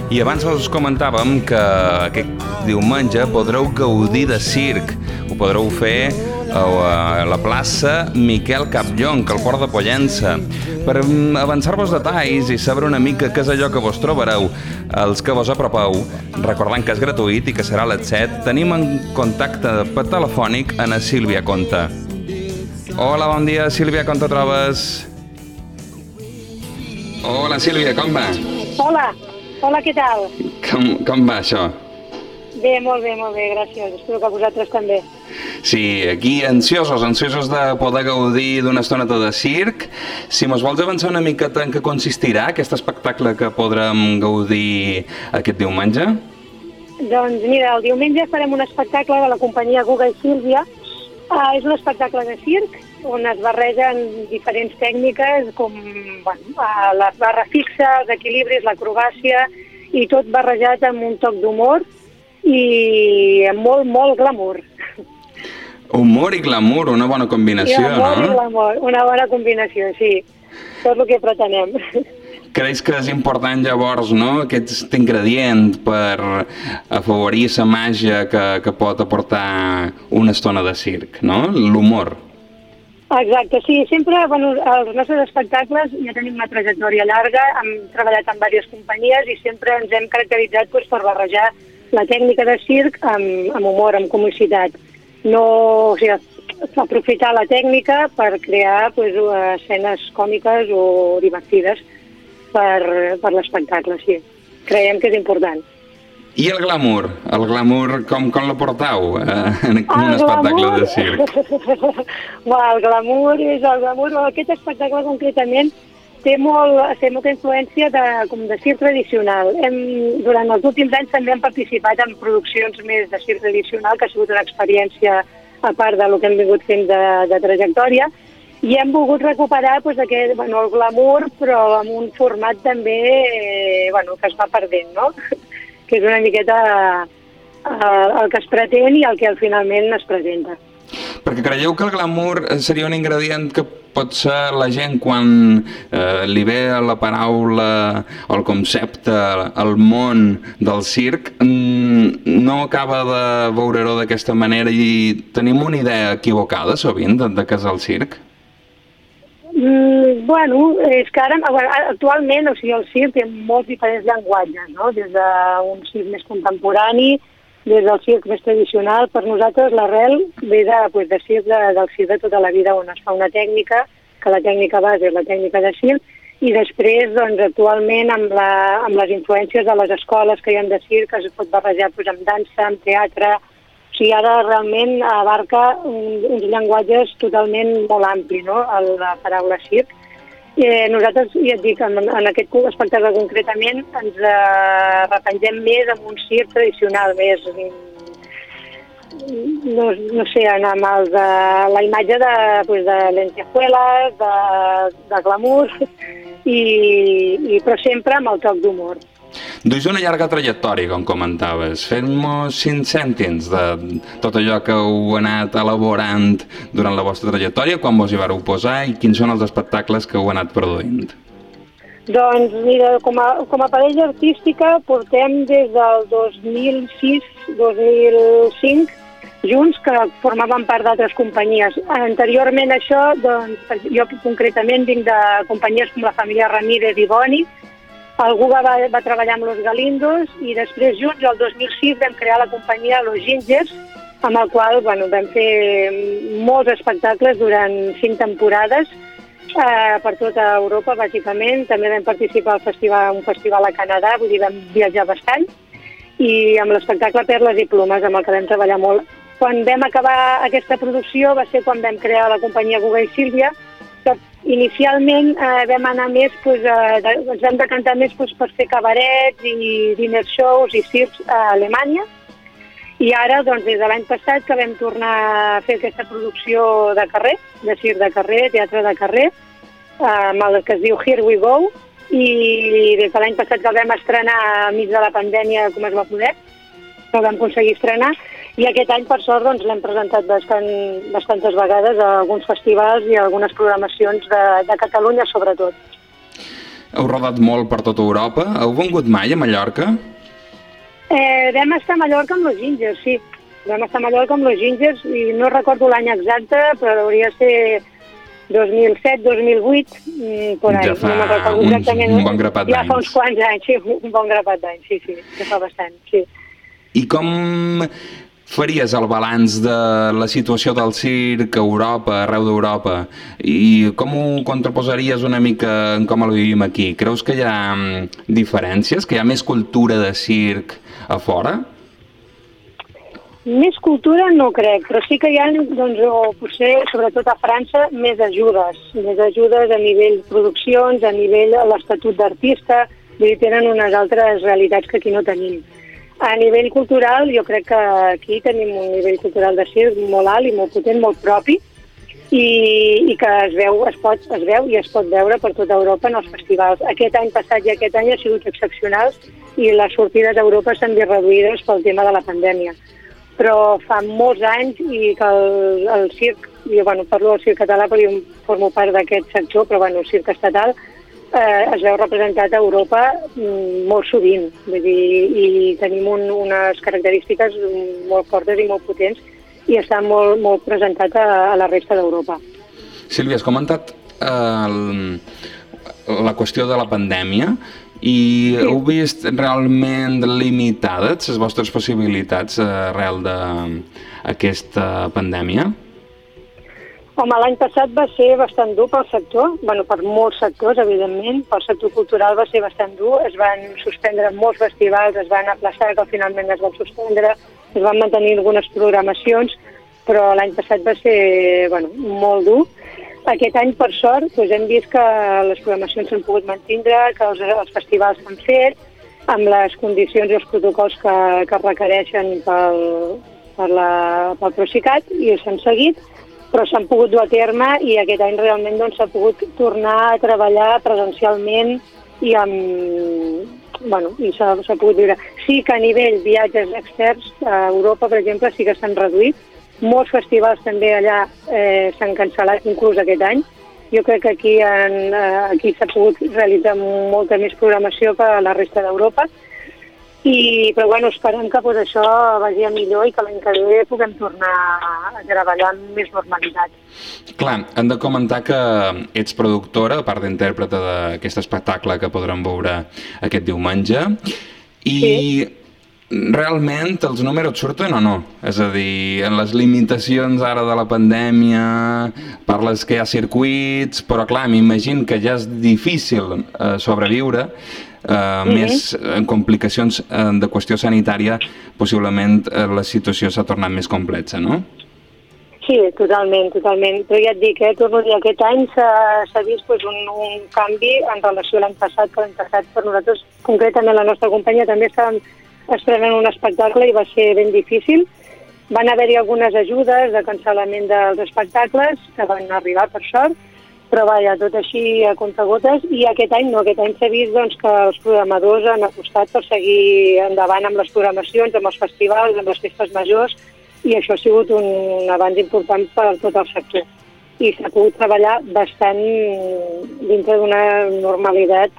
I abans us comentàvem que aquest diumenge podreu gaudir de circ. Ho podreu fer a la plaça Miquel Capllonc, al Port de Pollença. Per avançar-vos detalls i saber una mica què és allò que vos trobareu, els que vos apropeu, recordant que és gratuït i que serà a les 7, tenim en contacte telefònic a Sílvia Conta. Hola, bon dia, Sílvia, com te trobes? Hola, Sílvia, com va? Hola, què tal? Com va això? Bé, molt bé, gràcies. Espero que vosaltres també. Sí, aquí ansiosos de poder gaudir d'una estoneta de circ. Si mos vols avançar una miqueta en què consistirà aquest espectacle que podrem gaudir aquest diumenge? Doncs mira, el diumenge farem un espectacle de la companyia Guga i Sílvia. És un espectacle de circ on es barregen diferents tècniques com la barra fixa, els equilibris, l'acrobàcia i tot barrejat amb un toc d'humor i amb molt glamour. Humor i glamour, una bona combinació, no? Humor i glamour, una bona combinació, sí. Tot el que pretenem. Creus que és important llavors, no?, aquest ingredient per afavorir la màgia que pot aportar una estona de circ, no?, l'humor. Exacte, sí, sempre, els nostres espectacles ja tenim una trajectòria llarga, hem treballat amb diverses companyies i sempre ens hem caracteritzat per barrejar la tècnica de circ amb humor, amb comicitat. No, aprofitar la tècnica per crear escenes còmiques o divertides per l'espectacle, sí. Creiem que és important. I el glamour? El glamour, com la portau en un espectacle de circ? El glamour. Aquest espectacle concretament té molta influència de circ tradicional. Durant els últims anys també hem participat en produccions més de circ tradicional, que ha sigut una experiència a part del que hem vingut fent de trajectòria, i hem volgut recuperar el glamour, però amb un format també que es va perdent, no? Que és una miqueta el que es pretén i el que finalment es presenta. Perquè creieu que el glamour seria un ingredient que potser la gent quan li ve la paraula o el concepte, el món del circ, no acaba de veure-ho d'aquesta manera i tenim una idea equivocada sovint de què és el circ? És que ara, actualment, el circ té molts diferents llenguatges, no? Des d'un circ més contemporani, des del circ més tradicional. Per nosaltres l'arrel ve del circ de tota la vida, on es fa una tècnica, que la tècnica base és la tècnica de circ, i després, actualment, amb les influències de les escoles que hi ha de circ, es pot barrejar amb dansa, amb teatre. O sigui, ara realment abarca uns llenguatges totalment molt amplis, no?, la paraula circ. Nosaltres, ja et dic, en aquest espectacle concretament ens repengem més en un circ tradicional, més, no sé, amb la imatge de lentejuelas, de glamour, però sempre amb el toc d'humor. Duis una llarga trajectòria, com comentaves. Fem-nos 5 cèntims de tot allò que heu anat elaborant durant la vostra trajectòria, quan vos hi vareu posar i quins són els espectacles que heu anat produint. Doncs mira, com a parella artística portem des del 2006-2005 junts, que formaven part d'altres companyies. Anteriorment a això, doncs, jo concretament vinc de companyies com la família Ramírez i Boni. El Guga va treballar amb Los Galindos i després junts, el 2006, vam crear la companyia Los Gingers, amb el qual vam fer molts espectacles durant 5 temporades per tota Europa, bàsicament. També vam participar a un festival a Canadà, vull dir, vam viatjar bastant, i amb l'espectacle Perles i Plomes, amb el que vam treballar molt. Quan vam acabar aquesta producció va ser quan vam crear la companyia Guga i Sílvia, que inicialment vam anar més, ens vam decantar més per fer cabarets i dinner shows i circs a Alemanya, i ara, doncs, des de l'any passat que vam tornar a fer aquesta producció de carrer, de circ de carrer, teatre de carrer, amb el que es diu Here We Go, i des de l'any passat que el vam estrenar enmig de la pandèmia com es va poder, que vam aconseguir estrenar, i aquest any, per sort, doncs, l'hem presentat bastantes vegades a alguns festivals i a algunes programacions de Catalunya, sobretot. Heu rodat molt per tota Europa. Heu vengut mai a Mallorca? Vam estar a Mallorca amb los Gingers, sí. Vam estar a Mallorca amb los Gingers i no recordo l'any exacte, però hauria de ser 2007, 2008, por ahí. Ja fa no recordo exactament. un bon grapat d'anys. Ja fa uns quants anys, sí, un bon grapat d'anys, sí, ja fa bastant, sí. I com faries el balanç de la situació del circ a Europa, arreu d'Europa, i com ho contraposaries una mica en com el vivim aquí? Creus que hi ha diferències, que hi ha més cultura de circ a fora? Més cultura no crec, però sí que hi ha, doncs, o potser, sobretot a França, més ajudes a nivell produccions, a nivell de l'estatut d'artista, vull dir, tenen unes altres realitats que aquí no tenim. A nivell cultural, jo crec que aquí tenim un nivell cultural de circ molt alt i molt potent, molt propi, i que es veu i es pot veure per tota Europa en els festivals. Aquest any passat i aquest any ha sigut excepcional i les sortides a Europa s'han vist reduïdes pel tema de la pandèmia. Però fa molts anys i que el circ, jo parlo del circ català perquè jo formo part d'aquest sector, però el circ estatal es veu representat a Europa molt sovint, vull dir, i tenim unes característiques molt fortes i molt potents i està molt presentat a la resta d'Europa. Sílvia, has comentat la qüestió de la pandèmia i heu vist realment limitades les vostres possibilitats arrel d'aquesta pandèmia? Home, l'any passat va ser bastant dur pel sector, per molts sectors, evidentment. Pel sector cultural va ser bastant dur, es van suspendre molts festivals, es van aplaçar, que finalment es van suspendre, es van mantenir algunes programacions, però l'any passat va ser molt dur. Aquest any, per sort, hem vist que les programacions s'han pogut mantenir, que els festivals s'han fet, amb les condicions i els protocols que requereixen pel Procicat, i s'han seguit, però s'han pogut dur a terme i aquest any realment s'ha pogut tornar a treballar presencialment i s'ha pogut viure. Sí que a nivell viatges externs a Europa, per exemple, sí que s'han reduït. Molts festivals també allà s'han cancel·lat inclús aquest any. Jo crec que aquí s'ha pogut realitzar molta més programació que a la resta d'Europa. Però esperem que això vagi millor i que l'any que ve puguem tornar a treballar amb més normalitat. Clar, hem de comentar que ets productora, a part d'intèrprete d'aquest espectacle que podrem veure aquest diumenge, i realment els números surten o no? És a dir, en les limitacions ara de la pandèmia, parles que hi ha circuits, però clar, m'imagino que ja és difícil sobreviure, més en complicacions de qüestió sanitària, possiblement la situació s'ha tornat més complexa, no? Sí, totalment. Però ja et dic, torno a dir, aquest any s'ha vist un canvi en relació a l'any passat, que l'any passat per nosaltres, concretament la nostra companyia, també estàvem estrenant un espectacle i va ser ben difícil. Van haver-hi algunes ajudes de cancel·lament dels espectacles, que van arribar per sort, però tot així a comptagotes, i aquest any no, aquest any s'ha vist que els programadors han apostat per seguir endavant amb les programacions, amb els festivals, amb les festes majors, i això ha sigut un avanç important per a tot el sector. I s'ha pogut treballar bastant dintre d'una normalitat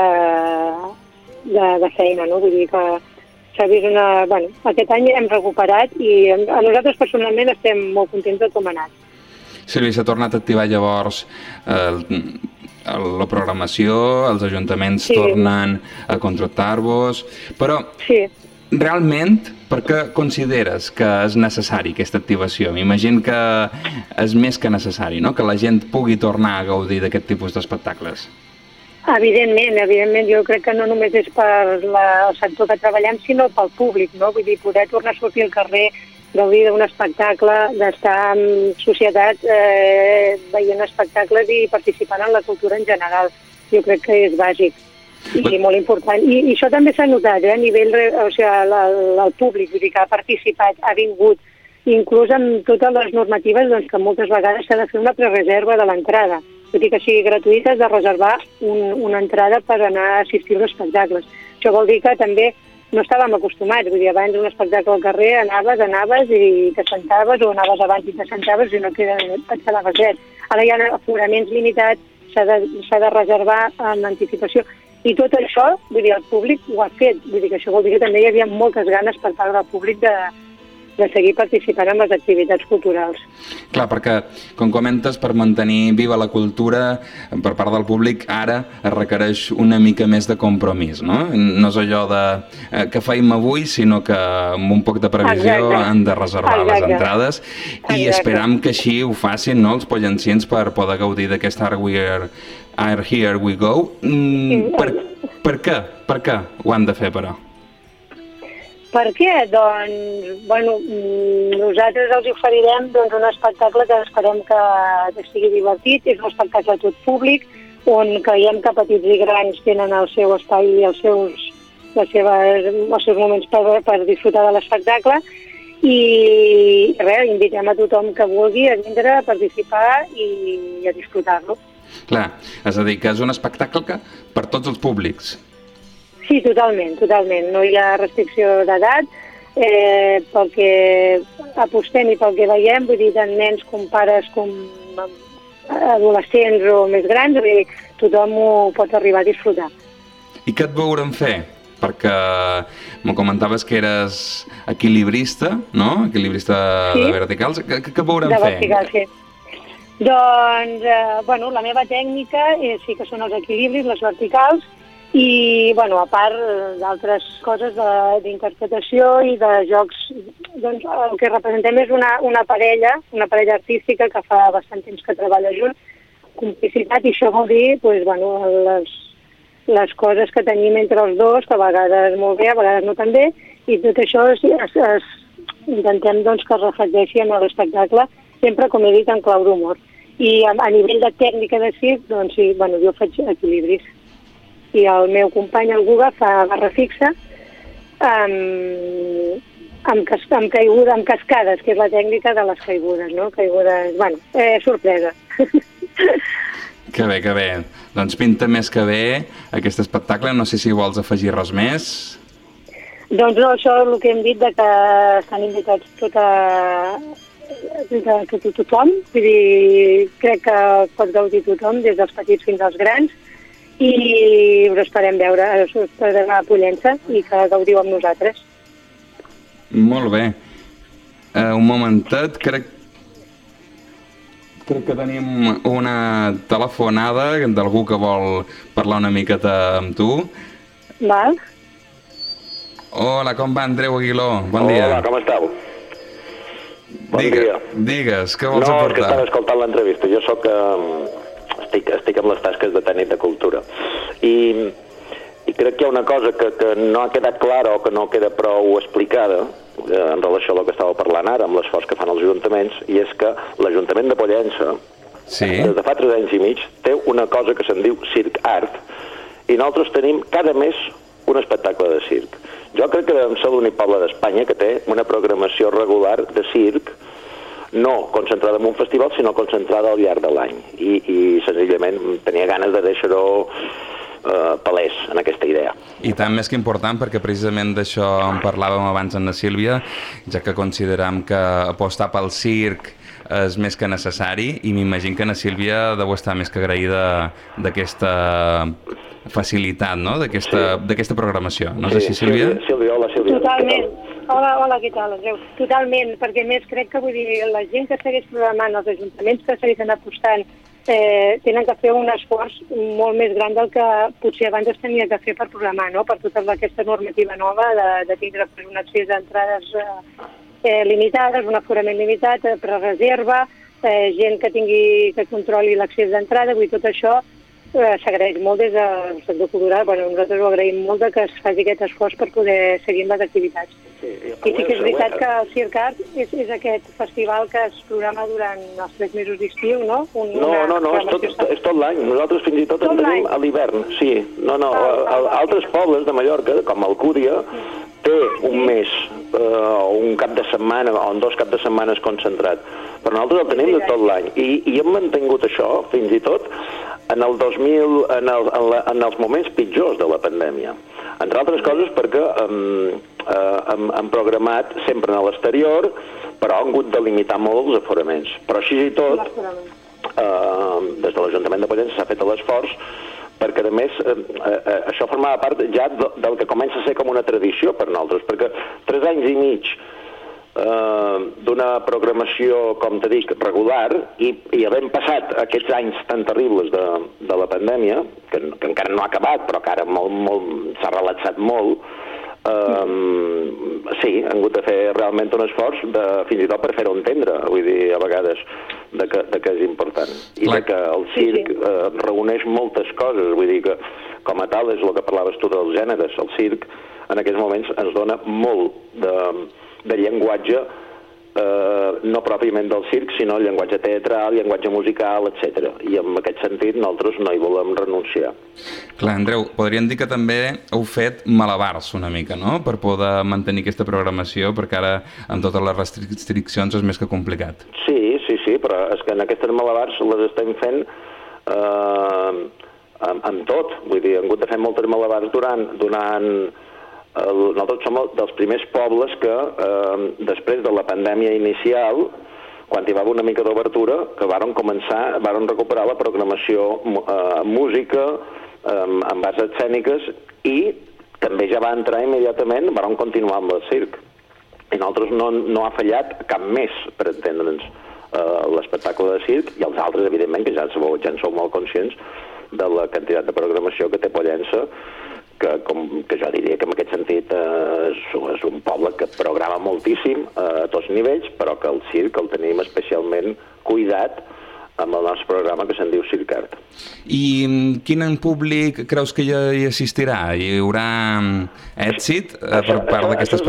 de feina, no? Vull dir que s'ha vist aquest any hem recuperat i a nosaltres personalment estem molt contents de com ha anat. Sílvia, s'ha tornat a activar llavors la programació, els ajuntaments tornen a contractar-vos, però realment per què consideres que és necessari aquesta activació? M'imagino que és més que necessari, no? Que la gent pugui tornar a gaudir d'aquest tipus d'espectacles. Evidentment, jo crec que no només és per el sector que treballem, sinó pel públic, no? Vull dir, poder tornar a sortir al carrer, gaudir d'un espectacle, d'estar en societat veient espectacles i participant en la cultura en general. Jo crec que és bàsic i molt important. I això també s'ha notat a nivell, el públic, vull dir que ha participat, ha vingut, inclús amb totes les normatives que moltes vegades s'ha de fer una prereserva de l'entrada. Tot i que sigui gratuïta, has de reservar una entrada per anar a assistir als espectacles. Això vol dir que també no estàvem acostumats, vull dir, abans un espectacle al carrer anaves i t'assentaves, o anaves abans i t'assentaves i no et quedaves dret. Ara hi ha aforaments limitats, s'ha de reservar amb anticipació. I tot això, vull dir, el públic ho ha fet. Vull dir que això vol dir que també hi havia moltes ganes per part del públic de seguir participant en les activitats culturals. Clar, perquè, com comentes, per mantenir viva la cultura per part del públic, ara es requereix una mica més de compromís, no? No és allò de que feim avui, sinó que amb un poc de previsió han de reservar les entrades i esperam que així ho facin, no?, els pollancins per poder gaudir d'aquest Are Here We Go. Per què ho han de fer, però? Per què? Doncs, bueno, nosaltres els oferirem un espectacle que esperem que sigui divertit. És un espectacle tot públic, on creiem que petits i grans tenen el seu espai i els seus moments per disfrutar de l'espectacle. I res, invitem a tothom que vulgui a vindre, a participar i a disfrutar-lo. Clar, és a dir, que és un espectacle per tots els públics. Sí, totalment. No hi ha restricció d'edat, pel que apostem i pel que veiem, vull dir, tant nens com pares com adolescents o més grans, vull dir, tothom ho pot arribar a disfrutar. I què et veurem fer? Perquè me comentaves que eres equilibrista, no? Equilibrista de verticals. Què veurem fer? De verticals, sí. Doncs, bueno, la meva tècnica sí que són els equilibris, les verticals, i, bueno, a part d'altres coses d'interpretació i de jocs, doncs el que representem és una parella artística que fa bastant temps que treballa junt, complicitat, i això vol dir, doncs, bueno, les coses que tenim entre els dos, que a vegades molt bé, a vegades no tan bé, i tot això intentem, doncs, que es reflecteixi en l'espectacle, sempre, com he dit, en clau d'humor. I a nivell de tècnica de circ, doncs sí, bueno, jo faig equilibris. I el meu company, el Guga, fa barra fixa amb caiguda, amb cascades, que és la tècnica de les caigudes, no? Caigudes, bueno, sorpresa. Que bé, que bé. Doncs pinta més que bé aquest espectacle. No sé si vols afegir res més. Doncs no, això és el que hem dit, de que estan invitats tothom. Vull dir, crec que pot gaudir tothom, des dels petits fins als grans, i us esperem veure, us esperem a Pollença i que gaudiu amb nosaltres. Molt bé. Un momentet, crec que tenim una telefonada d'algú que vol parlar una miqueta amb tu. Val. Hola, com va, Andreu Aguiló? Bon dia. Hola, com esteu? Bon dia. Digues, què vols aportar? No, és que estava escoltant l'entrevista. Jo soc... Estic amb les tasques de tècnic de cultura i crec que hi ha una cosa que no ha quedat clara o que no queda prou explicada en relació a el que estava parlant ara amb l'esforç que fan els ajuntaments, i és que l'Ajuntament de Pollença des de fa 3 anys i mig té una cosa que se'n diu Circ Art, i nosaltres tenim cada mes un espectacle de circ. Jo crec que devem ser l'únic poble d'Espanya que té una programació regular de circ, no concentrada en un festival, sinó concentrada al llarg de l'any. I senzillament tenia ganes de deixar-ho palès en aquesta idea. I tant, més que important, perquè precisament d'això en parlàvem abans amb la Sílvia, ja que consideram que apostar pel circ és més que necessari, i m'imagino que la Sílvia deu estar més que agraïda d'aquesta facilitat, no?, d'aquesta programació. No és així, Sílvia? Sílvia, hola, Sílvia. Totalment. Hola, què tal, Andreu? Totalment, perquè més crec que, vull dir, la gent que segueix programant, els ajuntaments que segueixen apostant, tenen que fer un esforç molt més gran del que potser abans es tenia que fer per programar, no?, per tota aquesta normativa nova de tindre un accés a entrades limitades, un aforament limitat, per reserva, gent que controli l'accés d'entrada, vull dir, tot això s'agraeix molt des del sector cultural. Bueno, nosaltres ho agraïm molt que es faci aquest esforç per poder seguir amb les activitats. I sí que és veritat que el Circ Art és aquest festival que es programa durant els 3 mesos d'estiu, no? No, és tot l'any. Nosaltres fins i tot en tenim a l'hivern, sí. Altres pobles de Mallorca, com Alcúdia, té un mes, un cap de setmana o 2 caps de setmanes concentrat. Però nosaltres el tenim de tot l'any. I hem mantingut això, fins i tot, en els moments pitjors de la pandèmia. Entre altres coses perquè hem programat sempre a l'exterior, però han hagut de limitar molt els aforaments. Però així i tot, des de l'Ajuntament de Pollença s'ha fet l'esforç perquè, a més, això formava part ja del que comença a ser com una tradició per nosaltres, perquè 3 anys i mig d'una programació, com t'he dit, regular, i havent passat aquests anys tan terribles de la pandèmia, que encara no ha acabat, però que ara s'ha relaxat molt, sí, han hagut de fer realment un esforç fins i tot per fer-ho entendre, vull dir, a vegades, de que és important. I de que el circ reuneix moltes coses, vull dir que, com a tal, és el que parlaves tu dels gèneres, el circ en aquests moments ens dona molt de llenguatge, no pròpiament del circ, sinó llenguatge teatral, llenguatge musical, etc. I en aquest sentit nosaltres no hi volem renunciar. Clar, Andreu, podríem dir que també heu fet malabars una mica, no?, per poder mantenir aquesta programació, perquè ara amb totes les restriccions és més que complicat. Sí, però és que en aquestes malabars les estem fent amb tot. Vull dir, hem hagut de fer moltes malabars durant nosaltres som dels primers pobles que, després de la pandèmia inicial, quan hi va haver una mica d'obertura, que varen recuperar la programació música, amb bases escèniques, i també ja va entrar immediatament, varen continuar amb el circ. I nosaltres no ha fallat cap mes, per entendre'ns, l'espectacle de circ, i els altres, evidentment, que ja en sou molt conscients de la quantitat de programació que té Pollença, que jo diria que en aquest sentit és un poble que programa moltíssim a tots nivells, però que el circ el tenim especialment cuidat amb el nostre programa que se'n diu Circart. I quin públic creus que hi assistirà? Hi haurà èxit per part d'aquestes...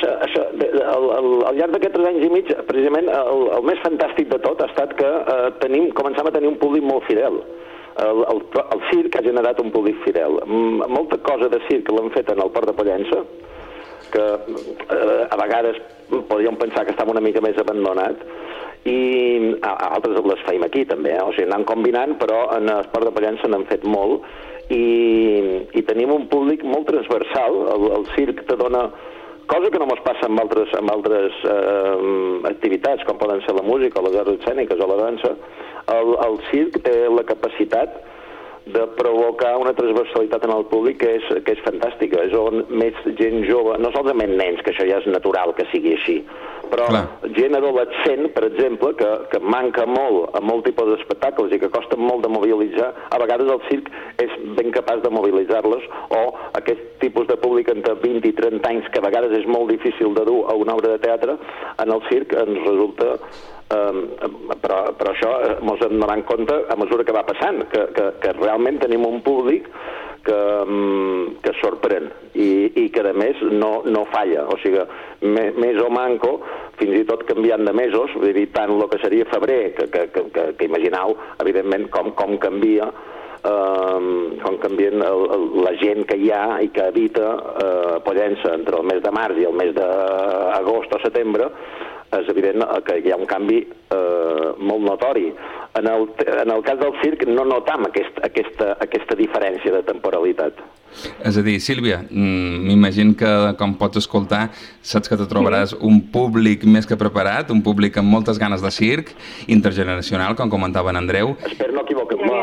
Al llarg d'aquests 3 anys i mig, precisament, el més fantàstic de tot ha estat que començam a tenir un públic molt fidel. El circ ha generat un públic fidel. Molta cosa de circ l'han fet en el Port de Pollença, que a vegades podríem pensar que estava una mica més abandonat, i altres les feim aquí també, o sigui, anant combinant, però en el Port de Pollença n'han fet molt, i tenim un públic molt transversal. El circ te dona cosa que no ens passa amb altres activitats, com poden ser la música, o les arts escèniques o la dansa. El circ té la capacitat de provocar una transversalitat en el públic que és fantàstica. És on més gent jove, no solament nens, que això ja és natural que sigui així, però gent adolescent, per exemple, que manca molt a molt tipus d'espectacles i que costa molt de mobilitzar, a vegades el circ és ben capaç de mobilitzar-les, o aquest tipus de públic entre 20 i 30 anys, que a vegades és molt difícil de dur a una obra de teatre, en el circ ens resulta... però això ens hem donat compte a mesura que va passant, que realment tenim un públic que sorprèn i que a més no falla, o sigui, més o manco, fins i tot canviant de mesos, vull dir, tant el que seria febrer, que imagineu evidentment com canvia, com canvien la gent que hi ha i que habita Pollença entre el mes de març i el mes d'agost o setembre. És evident que hi ha un canvi molt notori. En el cas del circ no notam aquesta diferència de temporalitat. És a dir, Sílvia, m'imagino que, com pots escoltar, saps que te trobaràs un públic més que preparat, un públic amb moltes ganes de circ, intergeneracional, com comentava en Andreu. Espero no equivocar-me.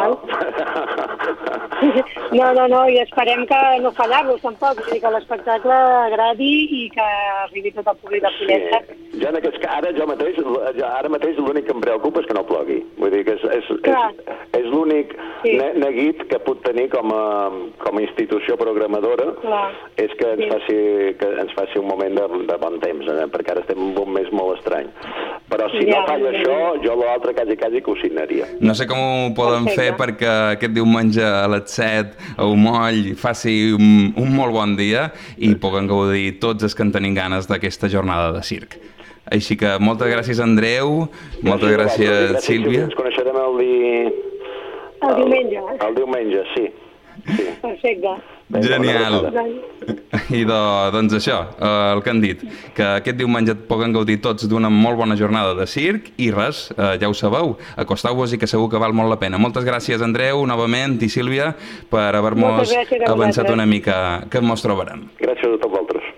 No, i esperem que no fallar-los tampoc, vull dir que l'espectacle agradi i que arribi tot el públic de Pollença. Jo en aquest cas, ara mateix l'únic que em preocupa és que no plogui. Vull dir que és l'únic neguit que puc tenir com a institució programadora, és que ens faci un moment de bon temps, perquè ara estem en un mes molt estrany. Però si no falla això, jo l'altre quasi que ho signaria. No sé com ho poden fer perquè aquest diumenge a les 7 a Umoll faci un molt bon dia i puguem gaudir tots els que en tenim ganes d'aquesta jornada de circ. Així que moltes gràcies, Andreu, moltes gràcies, Sílvia. Ens coneixerem el diumenge. El diumenge, sí. Perfecte. Genial. I doncs això, el que han dit, que aquest diumenge puguem gaudir tots d'una molt bona jornada de circ i res, ja ho sabeu, acosteu-vos i que segur que val molt la pena. Moltes gràcies, Andreu, novament, i Sílvia, per haver-nos avançat una mica que ens trobarem. Gràcies a tots vosaltres.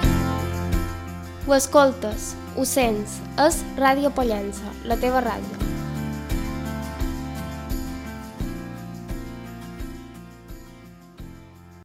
Ho escoltes, ho sents, és Ràdio Pollença, la teva ràdio.